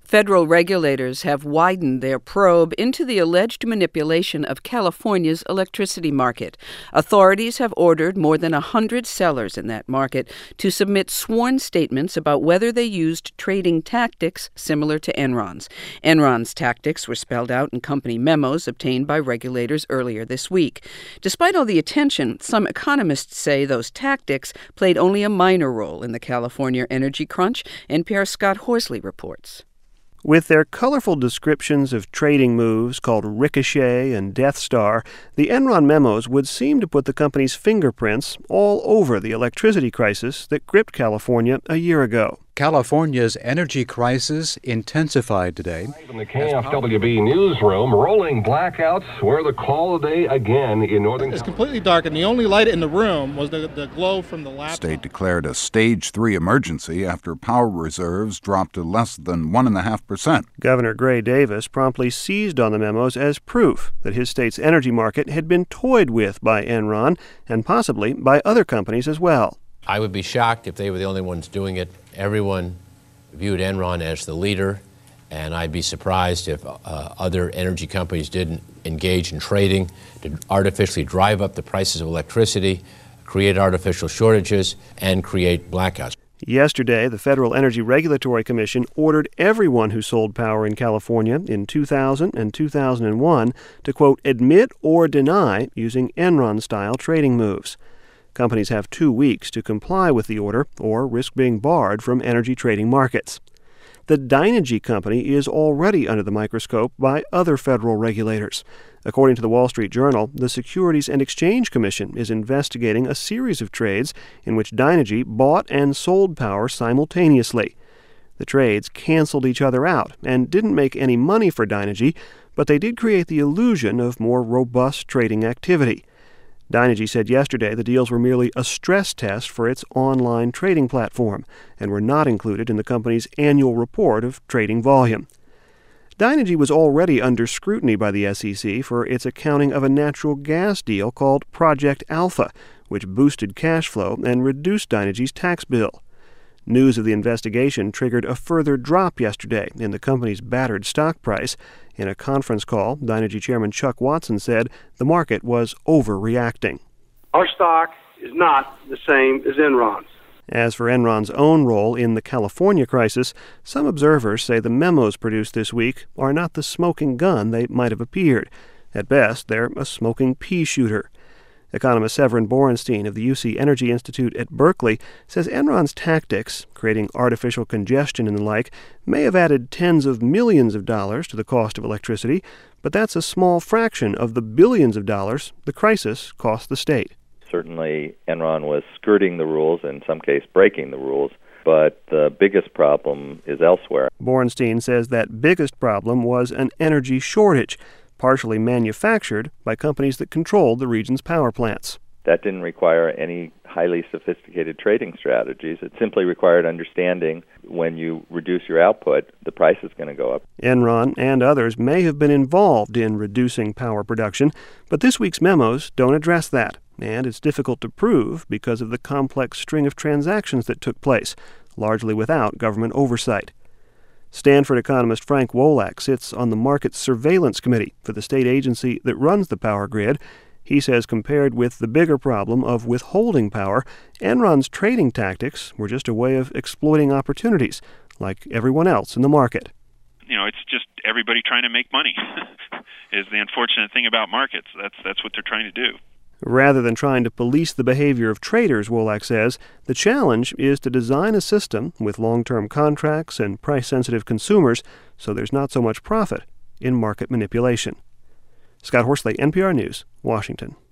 Federal regulators have widened their probe into the alleged manipulation of California's electricity market. Authorities have ordered more than 100 sellers in that market to submit sworn statements about whether they used trading tactics similar to Enron's. Enron's tactics were spelled out in company memos obtained by regulators earlier this week. Despite all the attention, some economists say those tactics played only a minor role in the California energy crunch. NPR's Scott Horsley reports. With their colorful descriptions of trading moves called Ricochet and Death Star, the Enron memos would seem to put the company's fingerprints all over the electricity crisis that gripped California a year ago. California's energy crisis intensified today. In the KFWB newsroom, rolling blackouts were the call of the day again in Northern California. It's completely dark, and the only light in the room was the glow from the laptop. State declared a Stage 3 emergency after power reserves dropped to less than 1.5%. Governor Gray Davis promptly seized on the memos as proof that his state's energy market had been toyed with by Enron and possibly by other companies as well. I would be shocked if they were the only ones doing it. Everyone viewed Enron as the leader, and I'd be surprised if other energy companies didn't engage in trading to artificially drive up the prices of electricity, create artificial shortages, and create blackouts. Yesterday, the Federal Energy Regulatory Commission ordered everyone who sold power in California in 2000 and 2001 to, quote, admit or deny using Enron-style trading moves. Companies have 2 weeks to comply with the order or risk being barred from energy trading markets. The Dynegy company is already under the microscope by other federal regulators. According to the Wall Street Journal, the Securities and Exchange Commission is investigating a series of trades in which Dynegy bought and sold power simultaneously. The trades canceled each other out and didn't make any money for Dynegy, but they did create the illusion of more robust trading activity. Dynegy said yesterday the deals were merely a stress test for its online trading platform and were not included in the company's annual report of trading volume. Dynegy was already under scrutiny by the SEC for its accounting of a natural gas deal called Project Alpha, which boosted cash flow and reduced Dynegy's tax bill. News of the investigation triggered a further drop yesterday in the company's battered stock price. In a conference call, Dynegy Chairman Chuck Watson said the market was overreacting. Our stock is not the same as Enron's. As for Enron's own role in the California crisis, some observers say the memos produced this week are not the smoking gun they might have appeared. At best, they're a smoking pea shooter. Economist Severin Borenstein of the UC Energy Institute at Berkeley says Enron's tactics, creating artificial congestion and the like, may have added tens of millions of dollars to the cost of electricity, but that's a small fraction of the billions of dollars the crisis cost the state. Certainly, Enron was skirting the rules, in some case breaking the rules, but the biggest problem is elsewhere. Borenstein says that biggest problem was an energy shortage, partially manufactured by companies that controlled the region's power plants. That didn't require any highly sophisticated trading strategies. It simply required understanding when you reduce your output, the price is going to go up. Enron and others may have been involved in reducing power production, but this week's memos don't address that, and it's difficult to prove because of the complex string of transactions that took place, largely without government oversight. Stanford economist Frank Wolak sits on the Market Surveillance Committee for the state agency that runs the power grid. He says compared with the bigger problem of withholding power, Enron's trading tactics were just a way of exploiting opportunities, like everyone else in the market. It's just everybody trying to make money is the unfortunate thing about markets. That's what they're trying to do. Rather than trying to police the behavior of traders, Wolak says, the challenge is to design a system with long-term contracts and price-sensitive consumers so there's not so much profit in market manipulation. Scott Horsley, NPR News, Washington.